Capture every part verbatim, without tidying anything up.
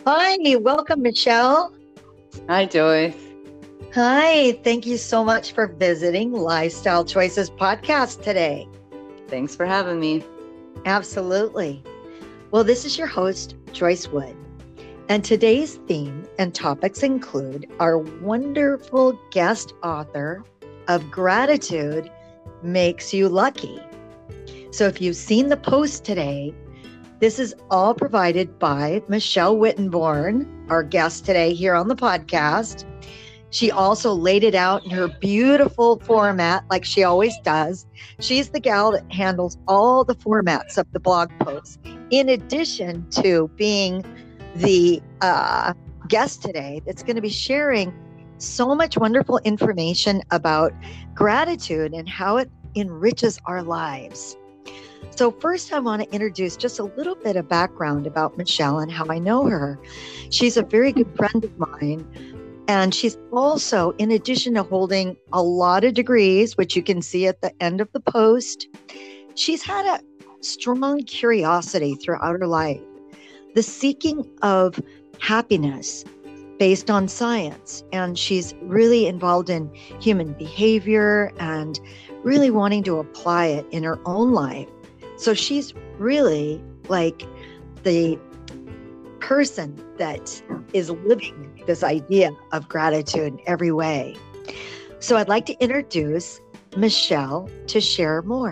Hi, welcome, Michelle. Hi, Joyce. Hi, thank you so much for visiting Lifestyle Choices podcast today. Thanks for having me. Absolutely. Well, this is your host, Joyce Wood, and today's theme and topics include our wonderful guest author of Gratitude Makes You Lucky. So if you've seen the post today, this is all provided by Michelle Wittenborn, our guest today here on the podcast. She also laid it out in her beautiful format, like she always does. She's the gal that handles all the formats of the blog posts, in addition to being the uh, guest today that's going to be sharing so much wonderful information about gratitude and how it enriches our lives. So first, I want to introduce just a little bit of background about Michelle and how I know her. She's a very good friend of mine. And she's also, in addition to holding a lot of degrees, which you can see at the end of the post, she's had a strong curiosity throughout her life. The seeking of happiness based on science. And she's really involved in human behavior and really wanting to apply it in her own life. So she's really like the person that is living this idea of gratitude in every way. So I'd like to introduce Michelle to share more.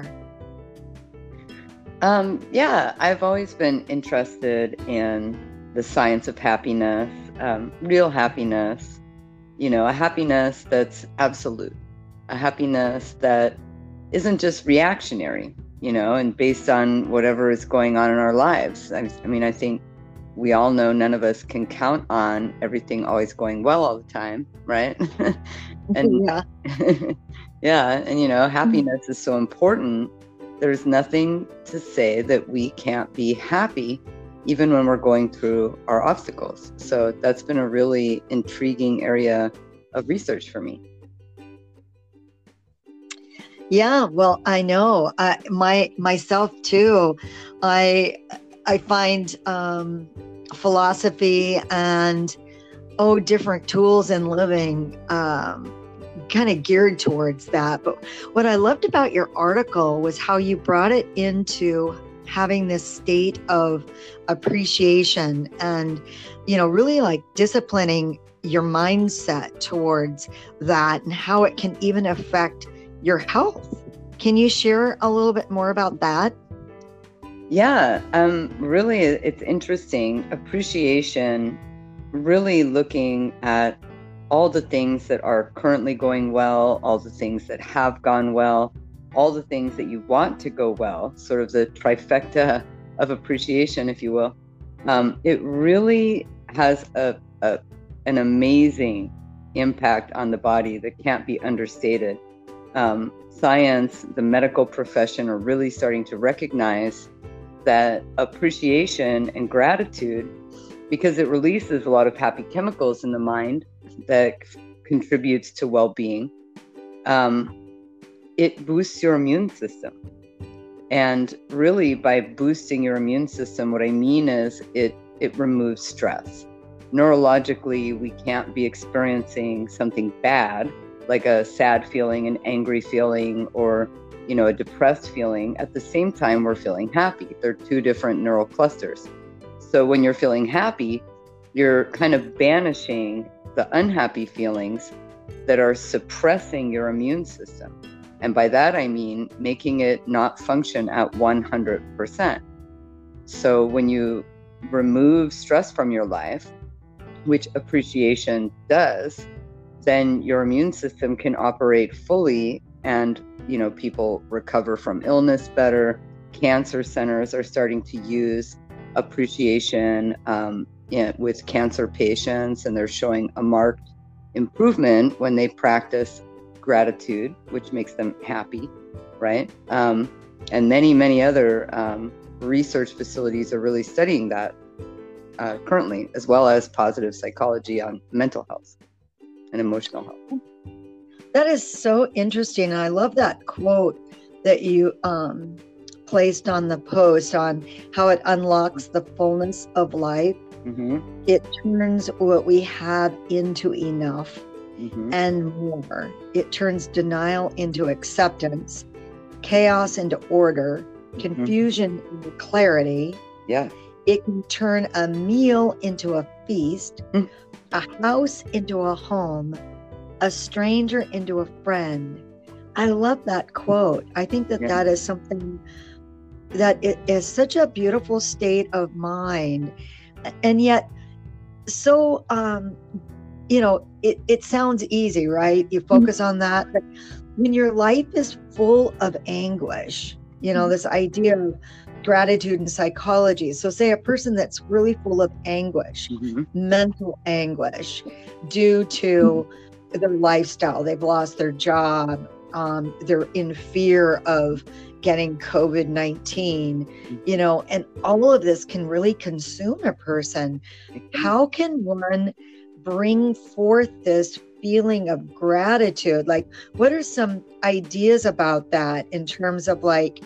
Um, yeah, I've always been interested in the science of happiness, um, real happiness, you know, a happiness that's absolute, a happiness that isn't just reactionary, you know, and based on whatever is going on in our lives. I, I mean, I think we all know none of us can count on everything always going well all the time, right? and Yeah. yeah, and you know, happiness is so important. There's nothing to say that we can't be happy even when we're going through our obstacles. So that's been a really intriguing area of research for me. Yeah, well, I know. Uh, my myself too. I I find um, philosophy and oh, different tools in living um, kind of geared towards that. But what I loved about your article was how you brought it into having this state of appreciation and, you know, really like disciplining your mindset towards that and how it can even affect your health. Can you share a little bit more about that? Yeah, um, really, it's interesting. Appreciation, really looking at all the things that are currently going well, all the things that have gone well, all the things that you want to go well, sort of the trifecta of appreciation, if you will. Um, it really has a, a an amazing impact on the body that can't be understated. Um, science, the medical profession are really starting to recognize that appreciation and gratitude, because it releases a lot of happy chemicals in the mind that c- contributes to well-being, um, it boosts your immune system. And really, by boosting your immune system, what I mean is it it removes stress. Neurologically, we can't be experiencing something bad, like a sad feeling, an angry feeling, or you know, a depressed feeling. At the same time, we're feeling happy. They're two different neural clusters. So when you're feeling happy, you're kind of banishing the unhappy feelings that are suppressing your immune system. And by that, I mean making it not function at one hundred percent. So when you remove stress from your life, which appreciation does, then your immune system can operate fully, and you know, people recover from illness better. Cancer centers are starting to use appreciation um, in, with cancer patients, and they're showing a marked improvement when they practice gratitude, which makes them happy, right? Um, and many, many other um, research facilities are really studying that uh, currently, as well as positive psychology on mental health and emotional health. That is so interesting. And I love that quote that you um, placed on the post on how it unlocks the fullness of life. Mm-hmm. It turns what we have into enough Mm-hmm. and more. It turns denial into acceptance, chaos into order, confusion mm-hmm. into clarity. Yeah. It can turn a meal into a feast, mm. a house into a home, a stranger into a friend. I love that quote. I think that yeah. that is something that it is such a beautiful state of mind. And yet, so, um, you know, it, it sounds easy, right? You focus mm-hmm. on that. But when your life is full of anguish, you know, mm-hmm. this idea of gratitude and psychology. So say a person that's really full of anguish, mm-hmm. mental anguish due to mm-hmm. their lifestyle. They've lost their job. Um, they're in fear of getting COVID nineteen, you know, and all of this can really consume a person. How can one bring forth this feeling of gratitude? Like, what are some ideas about that in terms of like,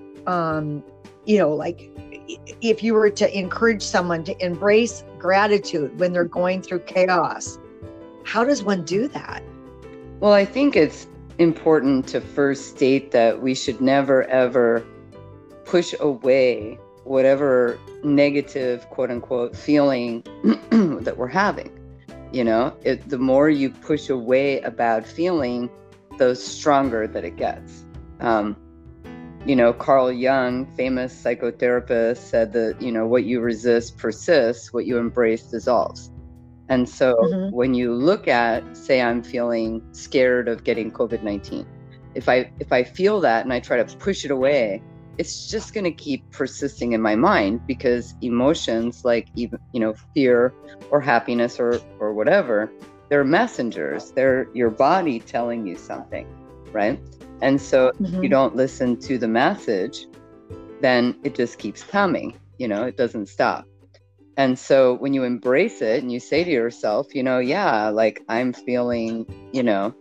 um, you know, like if you were to encourage someone to embrace gratitude when they're going through chaos, how does one do that? Well, I think it's important to first state that we should never, ever push away whatever negative, quote unquote, feeling that we're having. You know, it, the more you push away a bad feeling, the stronger that it gets. Um, you know, Carl Jung, famous psychotherapist, said that, you know, what you resist persists, what you embrace dissolves. And so mm-hmm. when you look at, say, I'm feeling scared of getting COVID nineteen, if I if I feel that and I try to push it away, it's just going to keep persisting in my mind, because emotions like, even, you know, fear or happiness or, or whatever, they're messengers. They're your body telling you something, right? And so mm-hmm. if you don't listen to the message, then it just keeps coming, you know, it doesn't stop. And so when you embrace it and you say to yourself, you know, yeah, like I'm feeling, you know,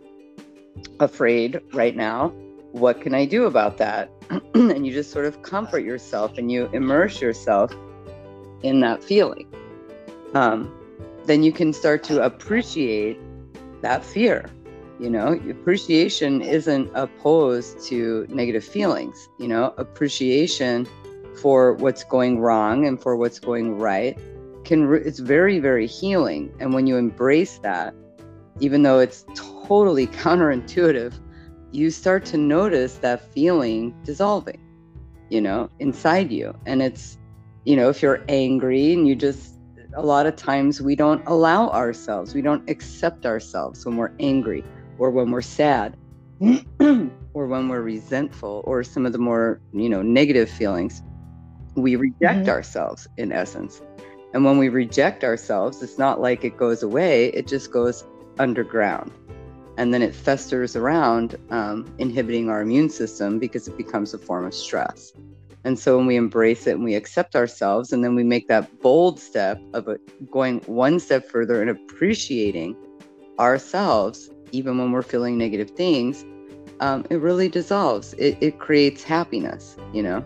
afraid right now. What can I do about that? And you just sort of comfort yourself and you immerse yourself in that feeling. Um, then you can start to appreciate that fear. You know, appreciation isn't opposed to negative feelings. You know, appreciation for what's going wrong and for what's going right can re- it's very, very healing. And when you embrace that, even though it's totally counterintuitive, you start to notice that feeling dissolving, you know, inside you. And it's, you know, if you're angry and you just, a lot of times we don't allow ourselves, we don't accept ourselves when we're angry or when we're sad or when we're resentful or some of the more, you know, negative feelings. We reject mm-hmm. ourselves in essence. And when we reject ourselves, it's not like it goes away, it just goes underground. And then it festers around, um, inhibiting our immune system because it becomes a form of stress. And so when we embrace it and we accept ourselves, and then we make that bold step of a, going one step further and appreciating ourselves, even when we're feeling negative things, um, it really dissolves. It, it creates happiness, you know?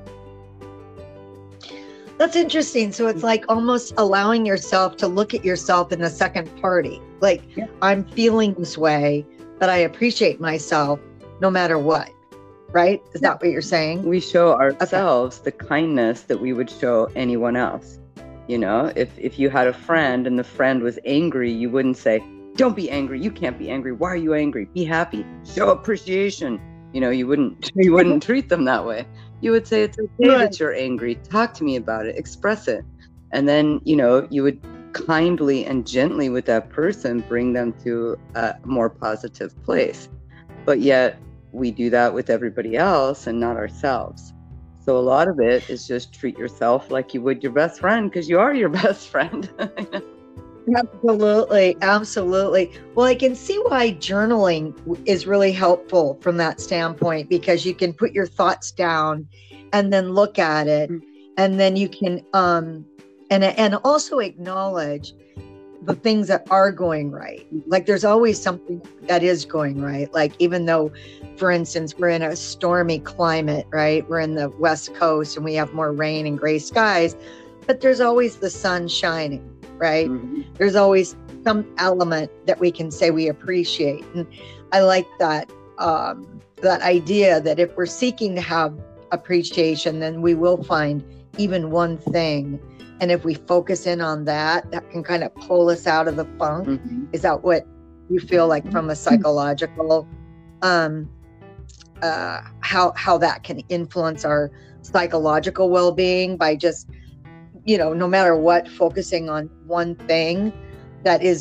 That's interesting. So it's like almost allowing yourself to look at yourself in a second party. Like, yeah. I'm feeling this way, but I appreciate myself no matter what. Right? Is yeah. that what you're saying? We show ourselves okay. the kindness that we would show anyone else. You know, if, if you had a friend and the friend was angry, you wouldn't say, don't be angry. You can't be angry. Why are you angry? Be happy. Show appreciation. You know, you wouldn't, you wouldn't treat them that way. You would say, it's okay right. that you're angry. Talk to me about it. Express it. And then, you know, you would kindly and gently with that person bring them to a more positive place. But yet we do that with everybody else and not ourselves. So a lot of it is just treat yourself like you would your best friend, because you are your best friend. Absolutely. Absolutely. Well, I can see why journaling is really helpful from that standpoint, because you can put your thoughts down and then look at it. And then you can, um, and, and also acknowledge the things that are going right. Like there's always something that is going right. Like even though, for instance, we're in a stormy climate, right? We're in the West Coast and we have more rain and gray skies, but there's always the sun shining, right? Mm-hmm. There's always some element that we can say we appreciate. And I like that, um, that idea that if we're seeking to have appreciation, then we will find even one thing. And if we focus in on that, that can kind of pull us out of the funk. Mm-hmm. Is that what you feel like from a psychological, um, uh, how, how that can influence our psychological well-being by just, you know, no matter what, focusing on one thing that is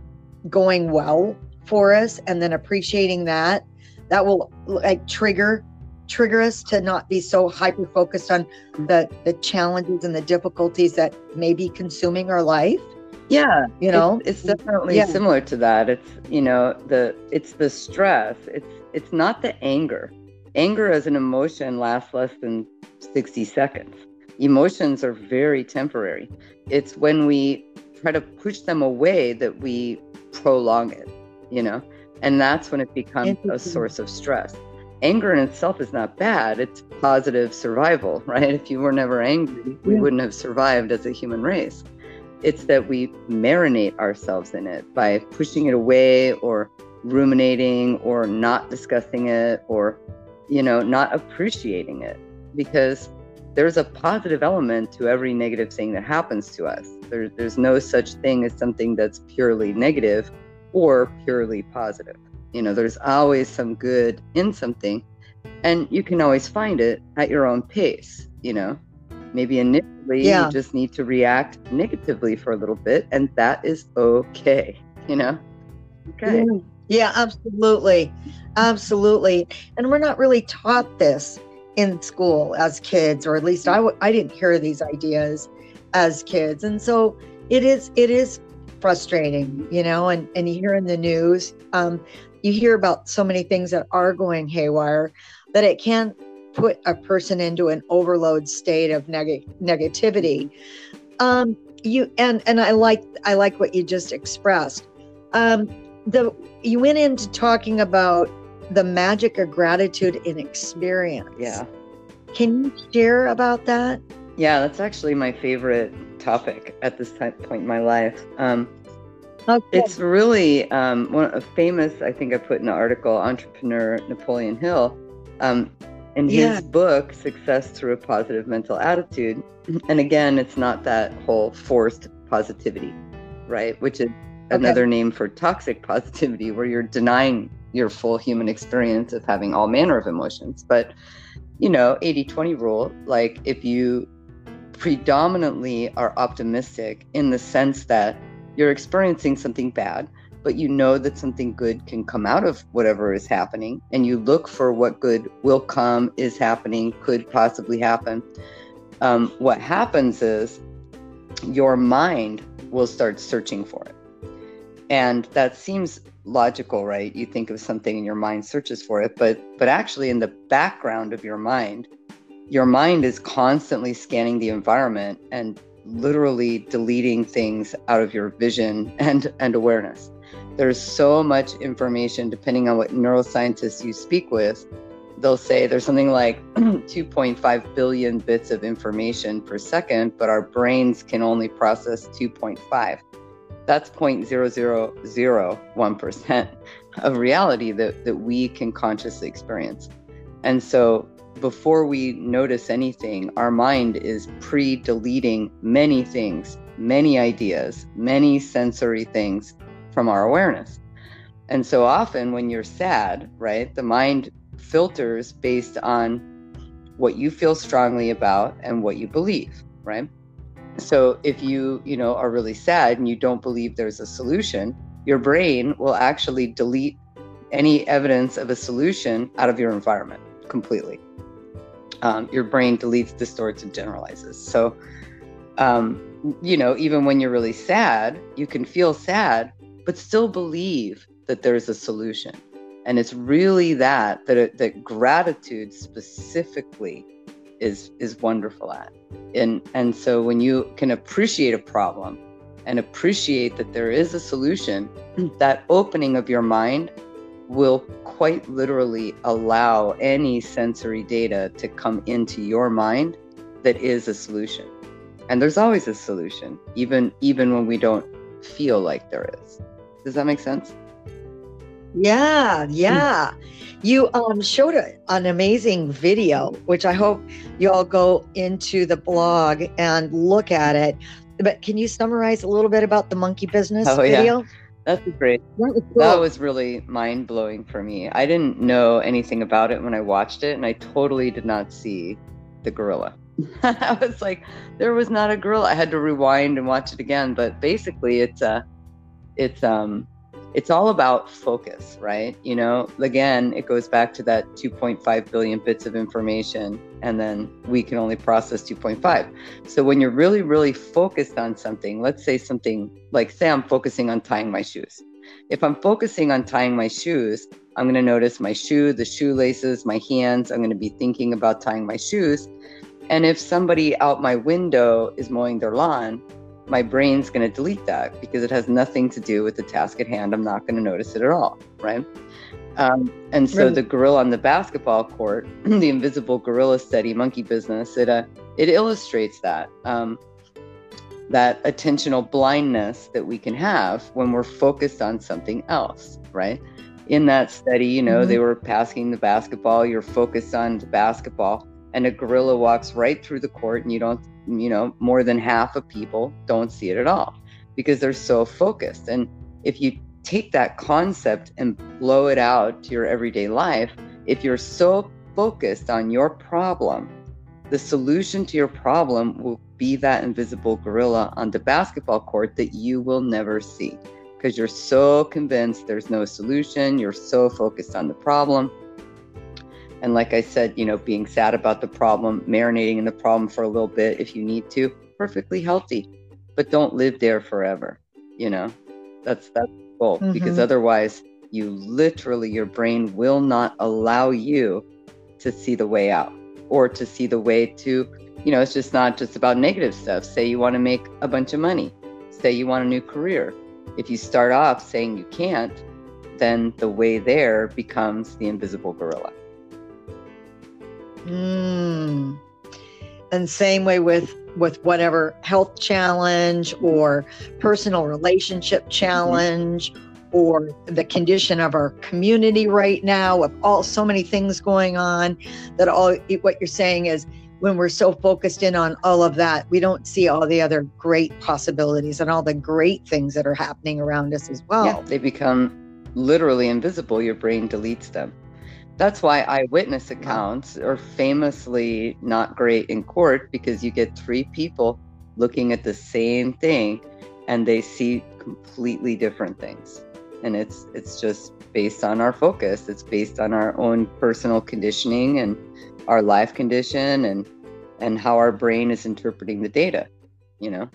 going well for us and then appreciating that, that will like trigger trigger us to not be so hyper focused on the the challenges and the difficulties that may be consuming our life. Yeah, you know, it's, it's definitely yeah. similar to that. It's, you know, the it's the stress. It's it's not the anger. Anger as an emotion lasts less than sixty seconds. Emotions are very temporary. It's when we try to push them away that we prolong it, you know, and that's when it becomes a source of stress. Anger in itself is not bad. It's positive survival, right? If you were never angry, we yeah. wouldn't have survived as a human race. It's that we marinate ourselves in it by pushing it away or ruminating or not discussing it or, you know, not appreciating it, because there's a positive element to every negative thing that happens to us. There, there's no such thing as something that's purely negative or purely positive. You know, there's always some good in something, and you can always find it at your own pace. You know, maybe initially yeah. you just need to react negatively for a little bit, and that is okay. You know, okay. Yeah, yeah, absolutely, absolutely. And we're not really taught this in school as kids, or at least I w- I didn't hear these ideas as kids, and so it is it is frustrating, you know. And and you hear in the news. Um, You hear about so many things that are going haywire that it can put a person into an overload state of neg- negativity. Um, you and and I like I like what you just expressed. Um, the you went into talking about the magic of gratitude in experience. Yeah. Can you share about that? Yeah, that's actually my favorite topic at this time, point in my life. Um, Okay. It's really um, one a famous, I think I put in an article, entrepreneur Napoleon Hill, um, in yeah. his book, Success Through a Positive Mental Attitude. And again, it's not that whole forced positivity, right? Which is okay. another name for toxic positivity, where you're denying your full human experience of having all manner of emotions. But, you know, eighty twenty rule, like if you predominantly are optimistic in the sense that you're experiencing something bad, but you know that something good can come out of whatever is happening, and you look for what good will come, is happening, could possibly happen. Um, what happens is your mind will start searching for it. And that seems logical, right? You think of something and your mind searches for it, but but actually in the background of your mind, your mind is constantly scanning the environment and literally deleting things out of your vision and, and awareness. There's so much information, depending on what neuroscientists you speak with. They'll say there's something like two point five billion bits of information per second, but our brains can only process two point five. That's zero point zero zero zero one percent of reality that, that we can consciously experience. And so before we notice anything, our mind is pre-deleting many things, many ideas, many sensory things from our awareness. And so often when you're sad, right, the mind filters based on what you feel strongly about and what you believe, right? So if you, you know, are really sad and you don't believe there's a solution, your brain will actually delete any evidence of a solution out of your environment completely. Um, your brain deletes, distorts, and generalizes. So, um, you know, even when you're really sad, you can feel sad, but still believe that there's a solution. And it's really that, that, it, that gratitude specifically is, is wonderful at. And, and so when you can appreciate a problem and appreciate that there is a solution, that opening of your mind will quite literally allow any sensory data to come into your mind that is a solution. And there's always a solution, even even when we don't feel like there is. Does that make sense? Yeah, yeah. You um, showed a, an amazing video, which I hope you all go into the blog and look at it. But can you summarize a little bit about the monkey business Oh, video? Yeah. That's great. That was, That cool. was really mind-blowing for me. I didn't know anything about it when I watched it, and I totally did not see the gorilla. I was like, there was not a gorilla. I had to rewind and watch it again. But basically, it's a, it's um, it's all about focus, right? You know, again, it goes back to that two point five billion bits of information, and then we can only process two point five. So when you're really, really focused on something, let's say something like, say I'm focusing on tying my shoes. If I'm focusing on tying my shoes, I'm going to notice my shoe, the shoelaces, my hands. I'm going to be thinking about tying my shoes. And if somebody out my window is mowing their lawn, my brain's going to delete that because it has nothing to do with the task at hand. I'm not going to notice it at all, right? Um, and so Right. the gorilla on the basketball court, the invisible gorilla study, monkey business, it uh, it illustrates that um, that attentional blindness that we can have when we're focused on something else, right? In that study, you know, Mhm. they were passing the basketball. You're focused on the basketball, and a gorilla walks right through the court, and you don't, you know, more than half of people don't see it at all because they're so focused. And if you take that concept and blow it out to your everyday life, if you're so focused on your problem, the solution to your problem will be that invisible gorilla on the basketball court that you will never see because you're so convinced there's no solution. You're so focused on the problem. And like I said, you know, being sad about the problem, marinating in the problem for a little bit if you need to, perfectly healthy, but don't live there forever. You know, that's that's the goal, Mhm. because otherwise you literally, your brain will not allow you to see the way out or to see the way to, you know, it's just not just about negative stuff. Say you want to make a bunch of money. Say you want a new career. If you start off saying you can't, then the way there becomes the invisible gorilla. Mm. And same way with with whatever health challenge or personal relationship challenge or the condition of our community right now, with all so many things going on, that all what you're saying is when we're so focused in on all of that, we don't see all the other great possibilities and all the great things that are happening around us as well. Yeah, they become literally invisible. Your brain deletes them. That's why eyewitness accounts are famously not great in court, because you get three people looking at the same thing and they see completely different things. And it's it's just based on our focus. It's based on our own personal conditioning and our life condition and and how our brain is interpreting the data, you know?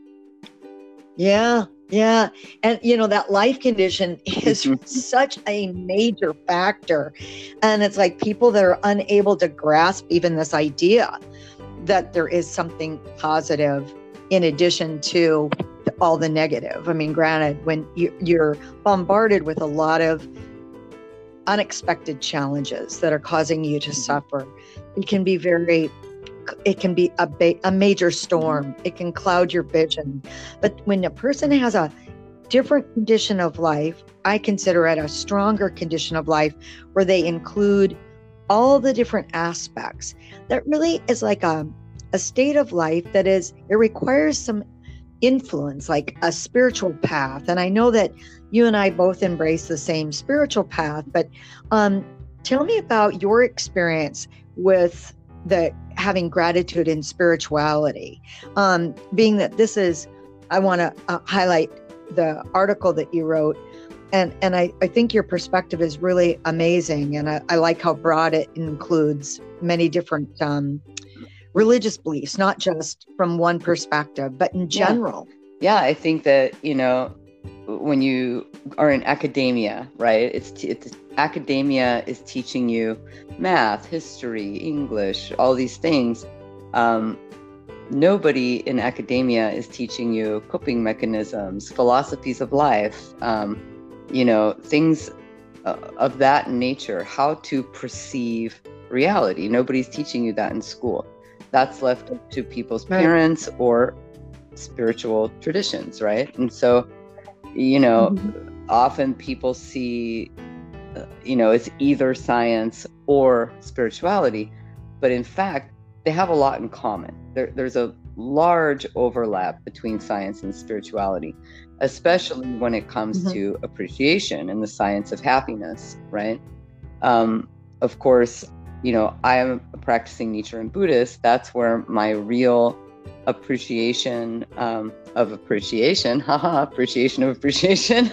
Yeah, yeah. And, you know, that life condition is such a major factor. And it's like people that are unable to grasp even this idea that there is something positive in addition to all the negative. I mean, granted, when you, you're bombarded with a lot of unexpected challenges that are causing you to suffer, it can be very it can be a, ba- a major storm. It can cloud your vision. But when a person has a different condition of life, I consider it a stronger condition of life where they include all the different aspects. That really is like a, a state of life that is, it requires some influence, like a spiritual path. And I know that you and I both embrace the same spiritual path, but um, tell me about your experience with the having gratitude and spirituality, um, being that this is, I want to uh, highlight the article that you wrote. And and I, I think your perspective is really amazing. And I, I like how broad it includes many different um, religious beliefs, not just from one perspective, but in general. Yeah. yeah, I think that, you know, when you are in academia, right, it's, t- it's academia is teaching you math, history, English, all these things. Um, nobody in academia is teaching you coping mechanisms, philosophies of life, um, you know, things uh, of that nature, how to perceive reality. Nobody's teaching you that in school. That's left up to people's parents or spiritual traditions, right? And so, you know, mm-hmm. often people see, uh, you know, it's either science or spirituality, but in fact, they have a lot in common. There, there's a large overlap between science and spirituality, especially when it comes mm-hmm. to appreciation and the science of happiness, right? Um, of course, you know, I am a practicing Nichiren Buddhist. That's where my real appreciation um, of appreciation, haha, appreciation of appreciation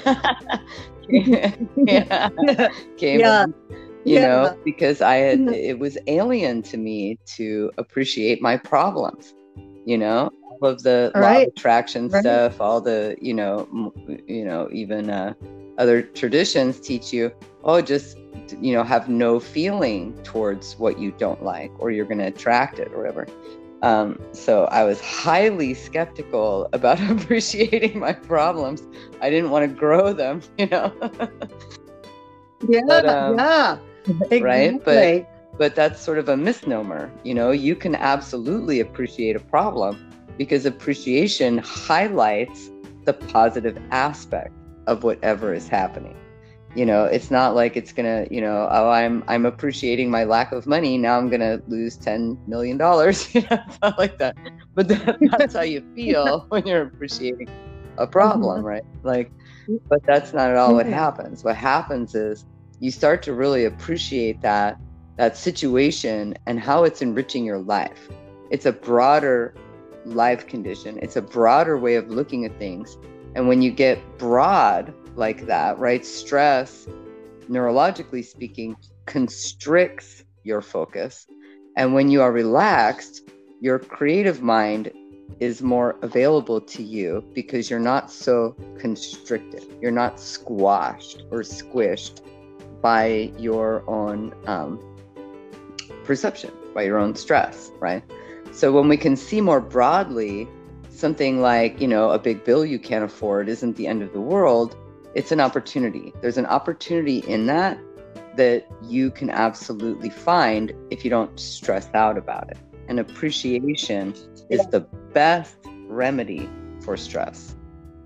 yeah, came yeah. in, you yeah. know, because I had, it was alien to me to appreciate my problems, you know, all of the all law right. of attraction right. stuff, all the, you know, m- you know, even uh, other traditions teach you, oh, just, you know, have no feeling towards what you don't like, or you're going to attract it or whatever. Um, so I was highly skeptical about appreciating my problems. I didn't want to grow them, you know. yeah, but, um, yeah, exactly. Right. But but that's sort of a misnomer. You know, you can absolutely appreciate a problem because appreciation highlights the positive aspect of whatever is happening. You know, it's not like it's gonna, you know, oh, I'm I'm appreciating my lack of money. Now I'm gonna lose ten million dollars. You know, it's not like that. But that, that's how you feel when you're appreciating a problem, right? Like, but that's not at all what happens. What happens is you start to really appreciate that that situation and how it's enriching your life. It's a broader life condition. It's a broader way of looking at things. And when you get broad like that, right? Stress, neurologically speaking, constricts your focus. And when you are relaxed, your creative mind is more available to you because you're not so constricted. You're not squashed or squished by your own um, perception, by your own stress, right? So when we can see more broadly, something like, you know, a big bill you can't afford isn't the end of the world. It's an opportunity. There's an opportunity in that that you can absolutely find if you don't stress out about it. And appreciation is the best remedy for stress.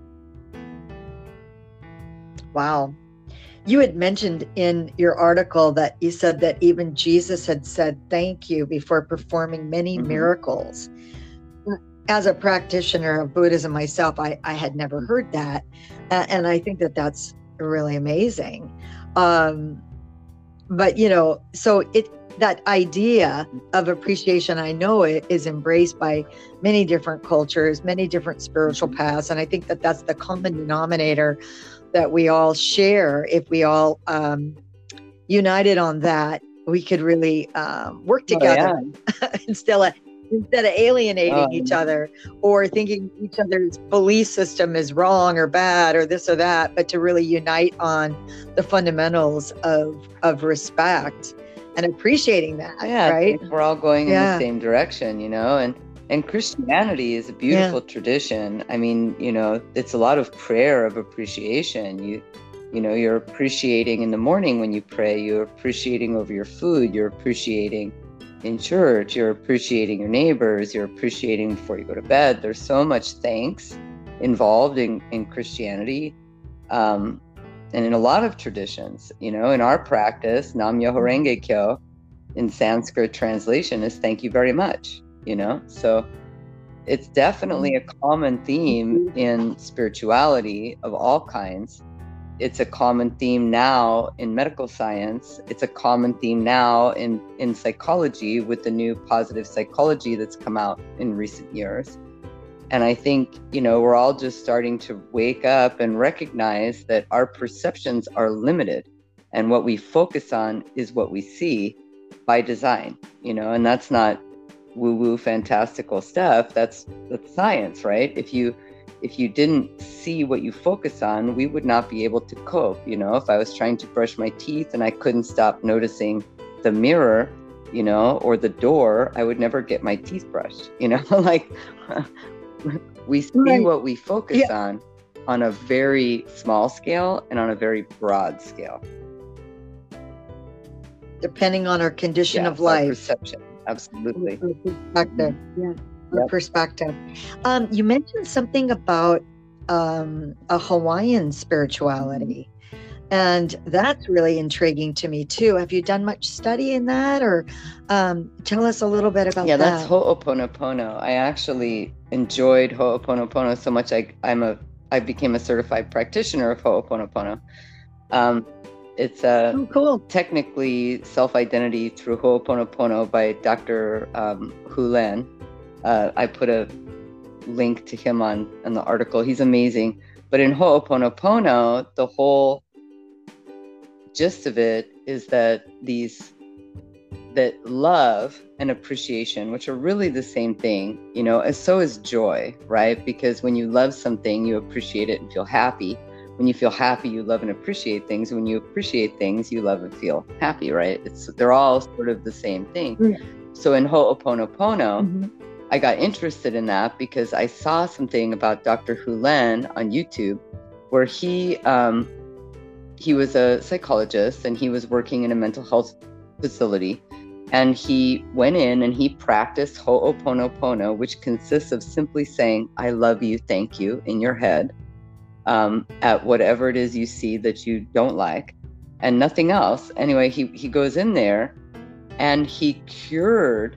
Wow. You had mentioned in your article that you said that even Jesus had said thank you before performing many mm-hmm. miracles. As a practitioner of Buddhism myself, I, I had never heard that. Uh, and I think that that's really amazing. Um, but, you know, so it that idea of appreciation, I know it is embraced by many different cultures, many different spiritual paths. And I think that that's the common denominator that we all share. If we all um, united on that, we could really um, work together oh, yeah. instead of Instead of alienating um, each other or thinking each other's belief system is wrong or bad or this or that, but to really unite on the fundamentals of of respect and appreciating that. Yeah, right. We're all going yeah. in the same direction, you know, and and Christianity is a beautiful yeah. tradition. I mean, you know, it's a lot of prayer of appreciation. You you know, you're appreciating in the morning when you pray. You're appreciating over your food. You're appreciating in church, you're appreciating your neighbors, you're appreciating before you go to bed. There's so much thanks involved in, in Christianity. Um, and in a lot of traditions, you know, in our practice, Nam Myoho Renge Kyo in Sanskrit translation is thank you very much, you know? So it's definitely a common theme in spirituality of all kinds. It's a common theme now in medical science. It's a common theme now in, in psychology with the new positive psychology that's come out in recent years. And I think, you know, we're all just starting to wake up and recognize that our perceptions are limited. And what we focus on is what we see by design, you know, and that's not woo-woo fantastical stuff. That's, that's science, right? If you If you didn't see what you focus on, we would not be able to cope. You know, if I was trying to brush my teeth and I couldn't stop noticing the mirror, you know, or the door, I would never get my teeth brushed, you know, like we see Right. what we focus Yeah. on on a very small scale and on a very broad scale. Depending on our condition Yes, of our life. perception. Absolutely. Our perspective. Yeah. Our Yep. perspective. Um, you mentioned something about um, a Hawaiian spirituality. And that's really intriguing to me too. Have you done much study in that, or um, tell us a little bit about Yeah, that? that's Ho'oponopono. I actually enjoyed Ho'oponopono so much. I I'm a I became a certified practitioner of Ho'oponopono. Um, it's a Oh, cool. technically self-identity through Ho'oponopono by Doctor Um, Hu Len. Uh, I put a link to him on, on the article. He's amazing. But in Ho'oponopono, the whole gist of it is that these that love and appreciation, which are really the same thing, you know, and so is joy, right? Because when you love something, you appreciate it and feel happy. When you feel happy, you love and appreciate things. When you appreciate things, you love and feel happy, right? It's they're all sort of the same thing. Mm. So in Ho'oponopono, Mm-hmm. I got interested in that because I saw something about Doctor Hu Len on YouTube, where he um, he was a psychologist and he was working in a mental health facility, and he went in and he practiced Ho'oponopono, which consists of simply saying "I love you, thank you" in your head um, at whatever it is you see that you don't like, and nothing else. Anyway, he he goes in there and he cured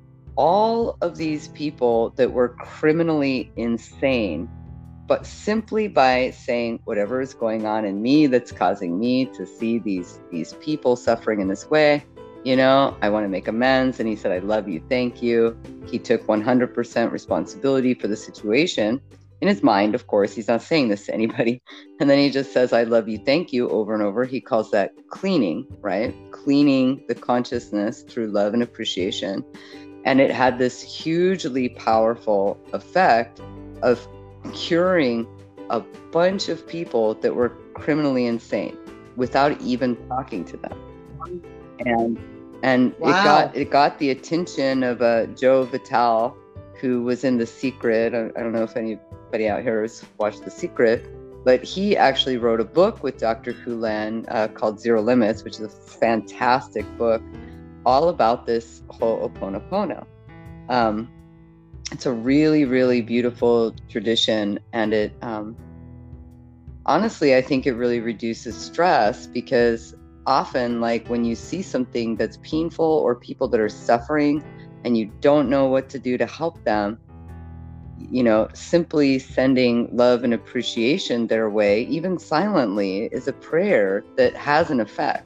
all of these people that were criminally insane, but simply by saying whatever is going on in me that's causing me to see these these people suffering in this way, you know, I want to make amends. And he said, I love you, thank you. He took one hundred percent responsibility for the situation. In his mind, of course, he's not saying this to anybody. And then he just says, I love you, thank you, over and over. He calls that cleaning, right? Cleaning the consciousness through love and appreciation. And it had this hugely powerful effect of curing a bunch of people that were criminally insane without even talking to them. And and Wow. it got it got the attention of uh, Joe Vitale, who was in The Secret. I, I don't know if anybody out here has watched The Secret, but he actually wrote a book with Doctor Hu Len uh, called Zero Limits, which is a fantastic book, all about this Ho'oponopono. Um, it's a really, really beautiful tradition, and it um, honestly, I think it really reduces stress, because often, like when you see something that's painful or people that are suffering and you don't know what to do to help them, you know, simply sending love and appreciation their way, even silently, is a prayer that has an effect.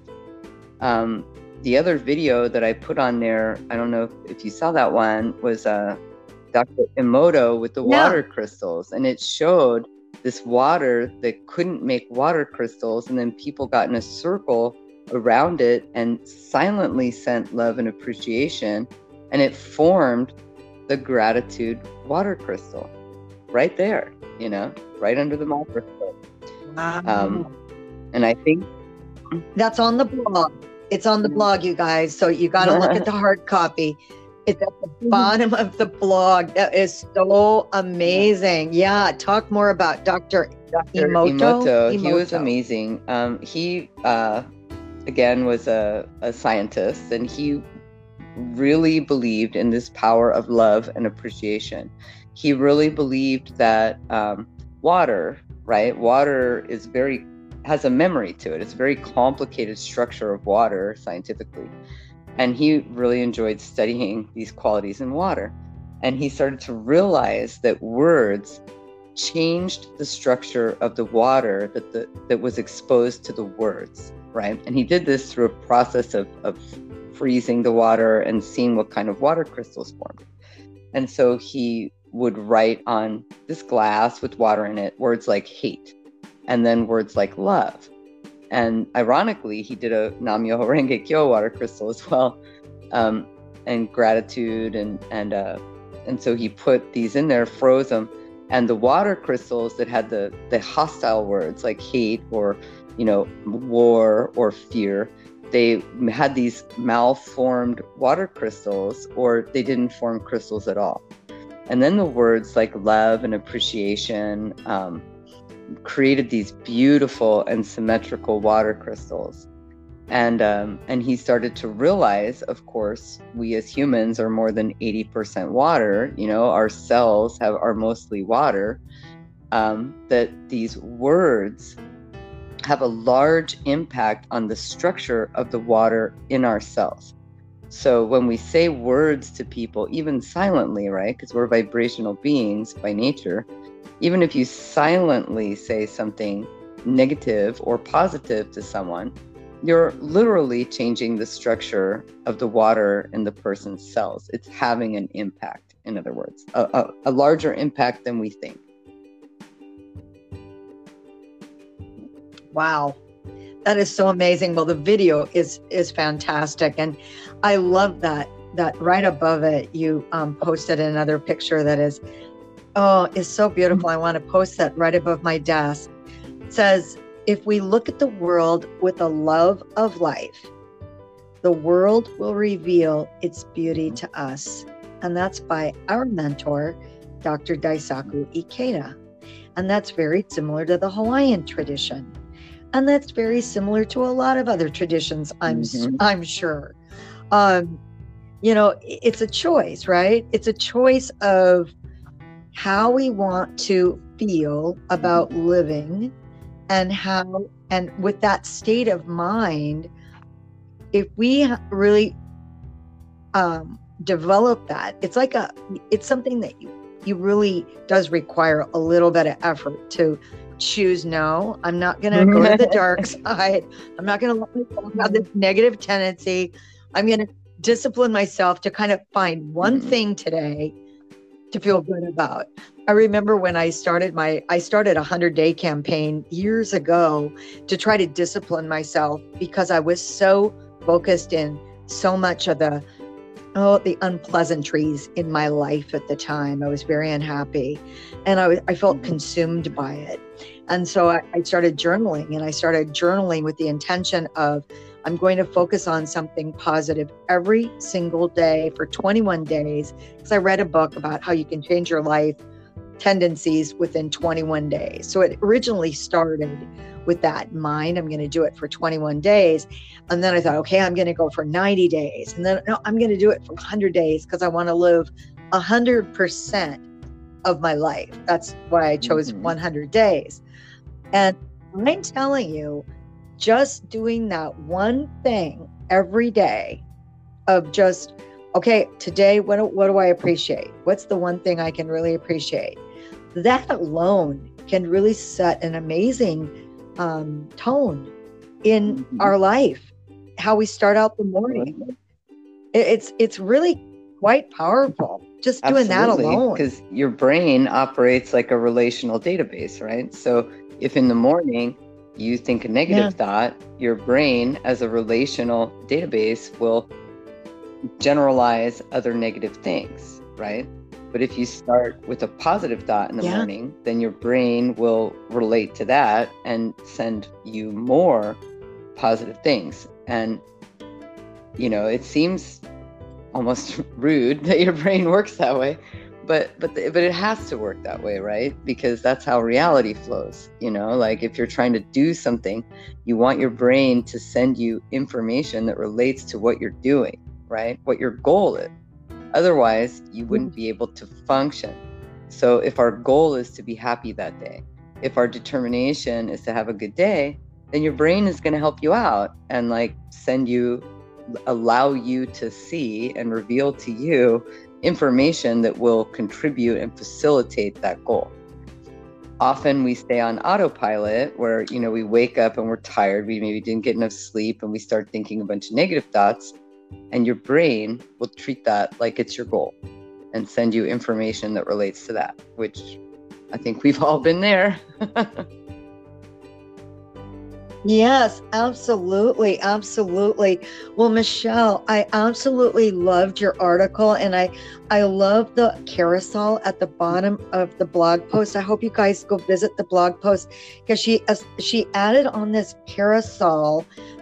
Um, the other video that I put on there, I don't know if, if you saw that one, was uh, Doctor Emoto with the Yeah. water crystals. And it showed this water that couldn't make water crystals. And then people got in a circle around it and silently sent love and appreciation. And it formed the gratitude water crystal right there, you know, right under the microscope. Wow. Um, and I think That's on the blog. It's on the blog, you guys. So you got to look at the hard copy. It's at the bottom of the blog. That is so amazing. Yeah. Talk more about Doctor Doctor Emoto. Emoto, he was Emoto. amazing. Um, he, uh, again, was a, a scientist, and he really believed in this power of love and appreciation. He really believed that um, water, right? Water is very has a memory to it. It's a very complicated structure of water scientifically. And he really enjoyed studying these qualities in water. And he started to realize that words changed the structure of the water that the, that was exposed to the words, right? And he did this through a process of, of freezing the water and seeing what kind of water crystals formed. And so he would write on this glass with water in it words like hate, and then words like love. And ironically, he did a Nam-myoho Renge Kyo water crystal as well, um, and gratitude, and and uh, and so he put these in there, froze them, and the water crystals that had the the hostile words like hate or, you know, war or fear, they had these malformed water crystals, or they didn't form crystals at all. And then the words like love and appreciation um, created these beautiful and symmetrical water crystals. And um, and he started to realize, of course, we as humans are more than eighty percent water. You know, our cells have are mostly water. Um, that these words have a large impact on the structure of the water in our cells. So when we say words to people, even silently, right? Because we're vibrational beings by nature. Even if you silently say something negative or positive to someone, you're literally changing the structure of the water in the person's cells. It's having an impact, in other words, a, a, a larger impact than we think. Wow. That is so amazing. Well, the video is is fantastic. And I love that, that right above it, you um, posted another picture that is, oh, is so beautiful. I want to post that right above my desk. It says, if we look at the world with a love of life, the world will reveal its beauty to us. And that's by our mentor, Doctor Daisaku Ikeda. And that's very similar to the Hawaiian tradition. And that's very similar to a lot of other traditions, I'm mm-hmm. I'm sure. Um, you know, it's a choice, right? It's a choice of how we want to feel about living, and how, and with that state of mind, if we really um, develop that, it's like a, it's something that you, you really does require a little bit of effort to choose. No, I'm not going to go to the dark side. I'm not going to let myself have this negative tendency. I'm going to discipline myself to kind of find one mm-hmm. thing today to feel good about. I remember when I started my, I started a hundred day campaign years ago to try to discipline myself, because I was so focused in so much of the, oh, the unpleasantries in my life at the time. I was very unhappy, and I was, I felt consumed by it. And so I, I started journaling, and I started journaling with the intention of, I'm going to focus on something positive every single day for twenty-one days. Because I read a book about how you can change your life tendencies within twenty-one days. So it originally started with that in mind. I'm going to do it for twenty-one days. And then I thought, okay, I'm going to go for ninety days. And then no, I'm going to do it for one hundred days, because I want to live one hundred percent of my life. That's why I chose mm-hmm. one hundred days. And I'm telling you, just doing that one thing every day of just, okay, today, what do, what do I appreciate? What's the one thing I can really appreciate? That alone can really set an amazing um, tone in mm-hmm. our life, how we start out the morning. It, it's it's really quite powerful, just doing Absolutely, that alone. Because your brain operates like a relational database, right? So if in the morning you think a negative yeah. thought, your brain as a relational database will generalize other negative things, right? But if you start with a positive thought in the yeah. morning, then your brain will relate to that and send you more positive things. And, you know, it seems almost rude that your brain works that way, but but the, but it has to work that way, right? Because that's how reality flows. You know, like if you're trying to do something, you want your brain to send you information that relates to what you're doing, right? What your goal is. Otherwise, you wouldn't be able to function. So if our goal is to be happy that day, if our determination is to have a good day, then your brain is going to help you out and like send you, allow you to see and reveal to you information that will contribute and facilitate that goal. Often we stay on autopilot where, you know, we wake up and we're tired, we maybe didn't get enough sleep, and we start thinking a bunch of negative thoughts, and your brain will treat that like it's your goal and send you information that relates to that, which I think we've all been there. Yes, absolutely. Absolutely. Well, Michelle, I absolutely loved your article, and I, I love the carousel at the bottom of the blog post. I hope you guys go visit the blog post, because she, uh, she added on this carousel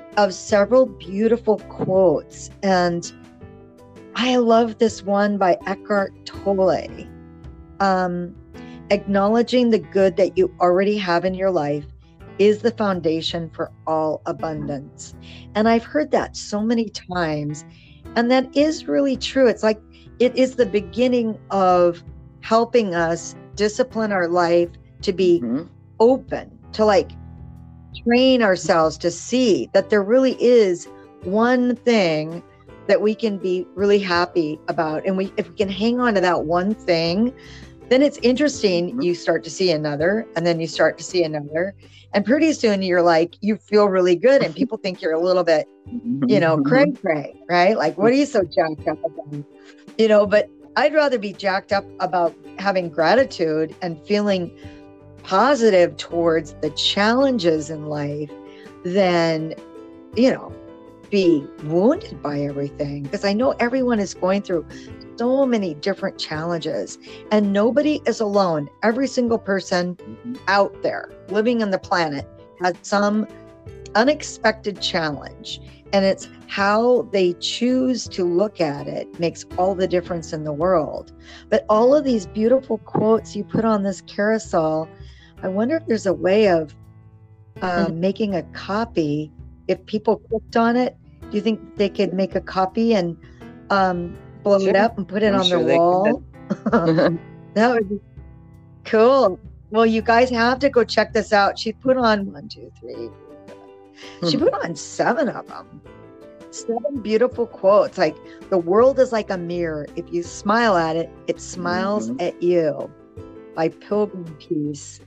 of several beautiful quotes. And I love this one by Eckhart Tolle. Um, Acknowledging the good that you already have in your life is the foundation for all abundance. And I've heard that so many times. And that is really true. It's like it is the beginning of helping us discipline our life to be mm-hmm. open, to like train ourselves to see that there really is one thing that we can be really happy about. And we, if we can hang on to that one thing, then it's interesting. Mm-hmm. You start to see another, and then you start to see another. And pretty soon you're like, you feel really good. And people think you're a little bit, you know, cray cray, right? Like, what are you so jacked up about? You know, but I'd rather be jacked up about having gratitude and feeling positive towards the challenges in life than, you know, be wounded by everything. Because I know everyone is going through so many different challenges, and nobody is alone. Every single person mm-hmm. out there living on the planet has some unexpected challenge, and it's how they choose to look at it makes all the difference in the world. But all of these beautiful quotes you put on this carousel, I wonder if there's a way of uh, mm-hmm. making a copy. If people clicked on it, do you think they could make a copy and um, blow sure. it up and put it I'm on sure their wall? That would be cool. Well, you guys have to go check this out. She put on one, two, three. She put on seven of them. Seven beautiful quotes. Like, the world is like a mirror. If you smile at it, it smiles mm-hmm. at you. By Pilgrim Peace.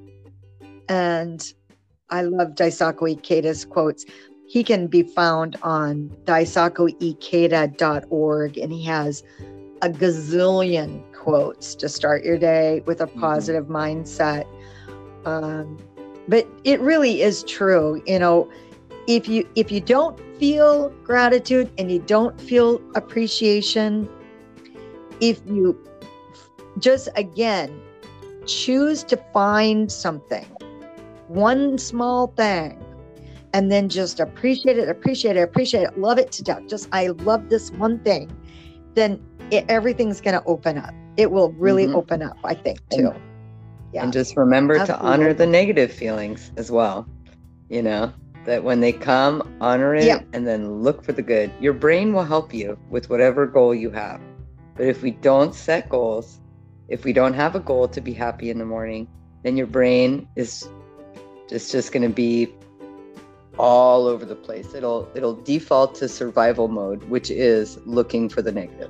And I love Daisaku Ikeda's quotes. He can be found on daisaku ikeda dot org, and he has a gazillion quotes to start your day with a positive mm-hmm. mindset. Um, but it really is true. You know, if you if you don't feel gratitude and you don't feel appreciation, if you just again choose to find something, one small thing, and then just appreciate it, appreciate it, appreciate it, love it to death. Just, I love this one thing. Then it, everything's going to open up. It will really mm-hmm. open up, I think, too. And, yeah. And just remember Absolutely. to honor the negative feelings as well. You know, that when they come, honor it, yeah. and then look for the good. Your brain will help you with whatever goal you have. But if we don't set goals, if we don't have a goal to be happy in the morning, then your brain is just, just going to be all over the place. It'll it'll default to survival mode, which is looking for the negative.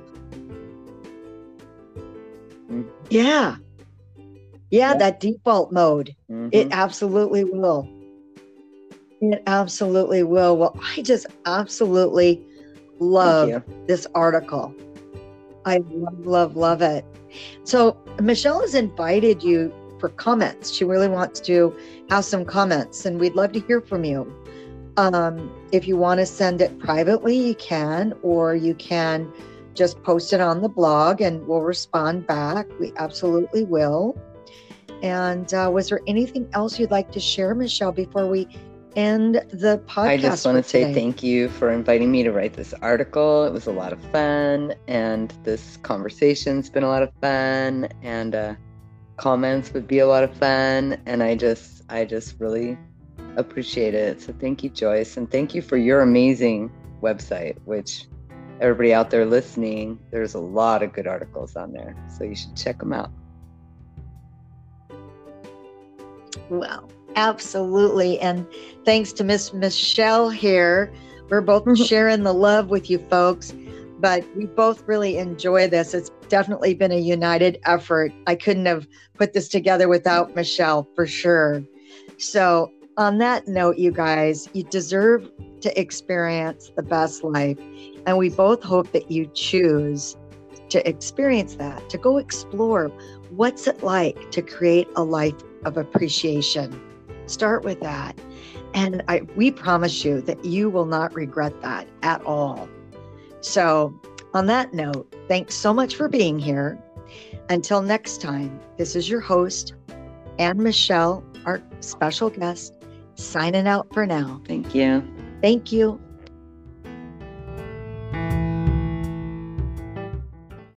Mm-hmm. Yeah. yeah. Yeah, that default mode. Mm-hmm. It absolutely will. It absolutely will. Well, I just absolutely love this article. I love, love, love it. So Michelle has invited you for comments. She really wants to have some comments, and we'd love to hear from you. Um, if you want to send it privately, you can, or you can just post it on the blog and we'll respond back. We absolutely will. And uh, was there anything else you'd like to share, Michelle, before we end the podcast? I just want to say thank you for inviting me to write this article. It was a lot of fun, and this conversation's been a lot of fun, and uh, comments would be a lot of fun. And I just, I just really appreciate it. So thank you, Joyce, and thank you for your amazing website, which everybody out there listening, there's a lot of good articles on there, so you should check them out. Well, absolutely. And thanks to Miss Michelle here. We're both sharing the love with you folks, but we both really enjoy this. It's definitely been a united effort. I couldn't have put this together without Michelle, for sure. So on that note, you guys, you deserve to experience the best life. And we both hope that you choose to experience that, to go explore what's it like to create a life of appreciation. Start with that. And I, we promise you that you will not regret that at all. So on that note, thanks so much for being here. Until next time, this is your host, Anne Michelle, our special guest, signing out for now. Thank you. Thank you.